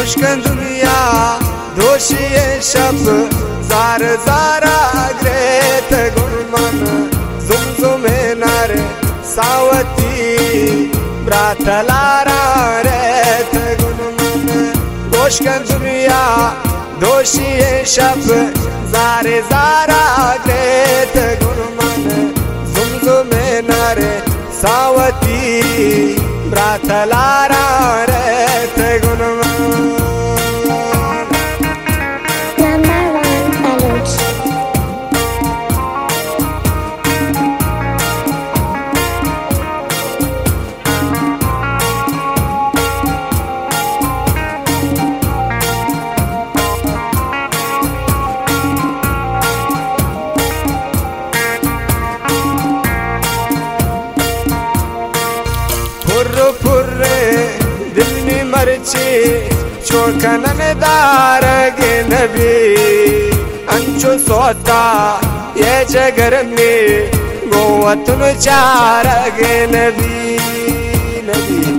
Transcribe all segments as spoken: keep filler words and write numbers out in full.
गोश्कन दुनिया दोषी शब jar Zara ग्रेत गुणमन जुमजुमे नार सावती ब्रातलारा रेत गुणमन गोश्कन दुनिया दोषी शब जार जारा ग्रेत गुणमन जुमजुमे नार सावती ब्रातलारा रेत गुणमन फुर्र फुर्रे दिल्ली मर्ची चोखनन दार गे नबी अंचु सोता ये जगर में गोवतुन चार गे नबी नबी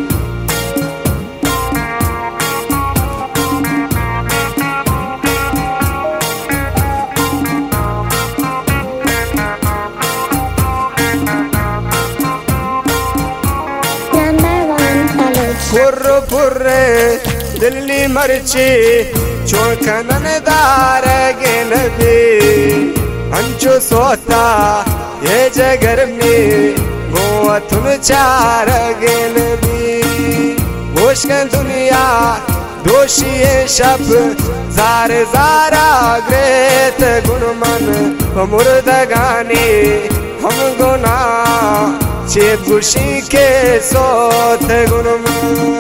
फुर्र फुर्रे दिल्ली मर्ची चोखनन दार गे नबी अंचु सोता ये जगर में गोवतुन चार गे नबी गोश्कन दुनिया दोषी शब जार जारा ग्रेत गुणमन मुर्दगानी हम गुना चे गुशी के सोत गुणमन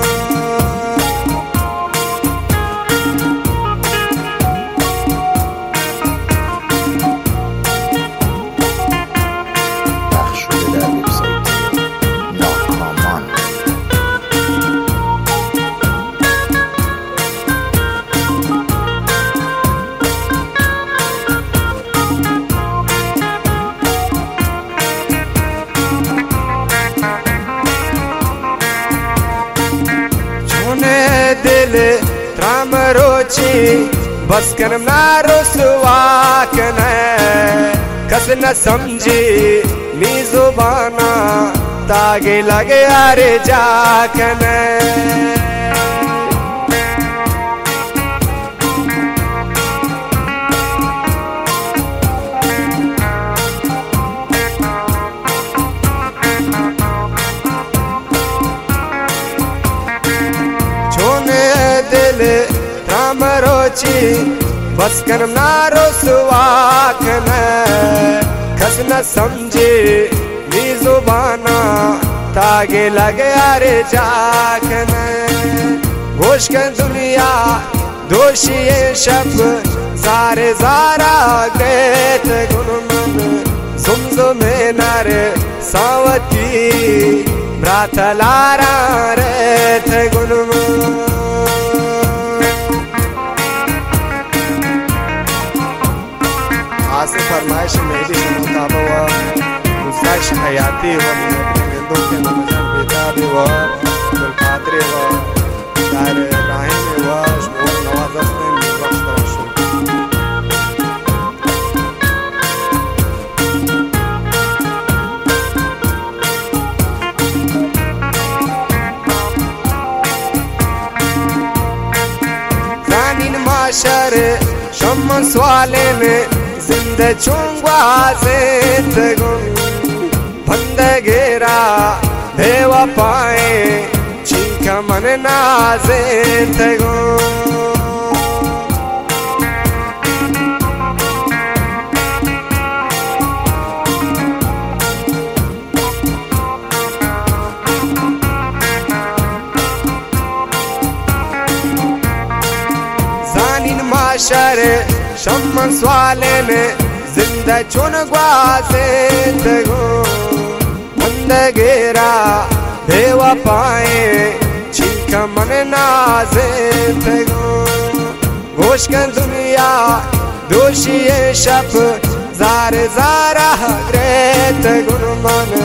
दिल त्राम रोची बस कन नारो सुवाकन कस न समझी मी जुबाना तागे लगे अरे जाकन दिल त्राम रोची बस कन नारो सुवाकन कस न समझे मी जुबाना तागे लगे अरे जाकन गोश्कन दुनिया दोषी शब जार जारा ग्रेत गुणमन जुमजुमे नार सावती ब्रातलारा रेत गुणमन आसे फरमाइश मेरी मुताबा हुआ गुस्ताश हयाती हुआ मेंदों के नमजन बेताबी हुआ दुलकादरी हुआ शायर इब्राहिम हुआ शमूल नवाज़ ने बख्श जानिन माशर शम स्वाले में जिंदा चुंगवा ज़ेत गुन बंद गेरा देवा पाए चीका मन नाज़ेत गुन जानिन माशर शम स्वाले में जिंदा चुन ग्वाज़ेत गुन बंद गेरा देवा पाए चीका मन नाज़ेत गुन गोश्कन दुनिया दोषी शब जार जारा ग्रेत गुणमन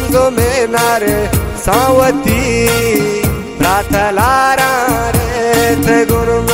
जुमजुमे नार सावती ब्रातलारा रे थे गुरुमा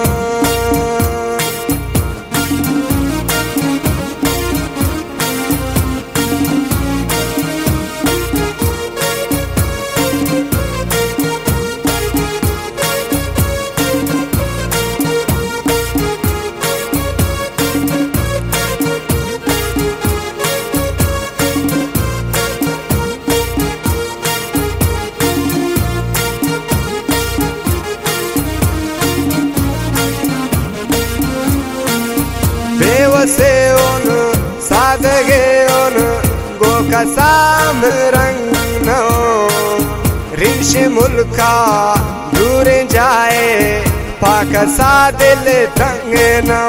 से उन सादगे उन गो का साम रंग नो रिंश मुल्का दूर जाए पाक सा दिल तंग नो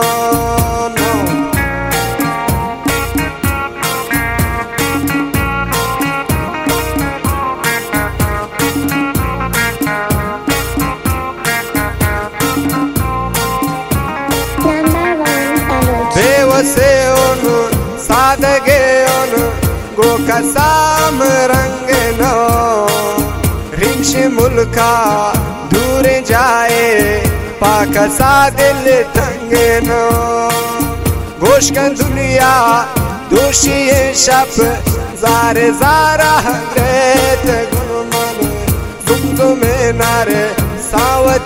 से उन सादगे उन गो का साम रंग नो रिंश मुल्का दूर जाए पाक सा दिल तंग नो गोश का दुनिया दोषी शप जार जारा रेत गुन मन तुम तुम्हें नारे साव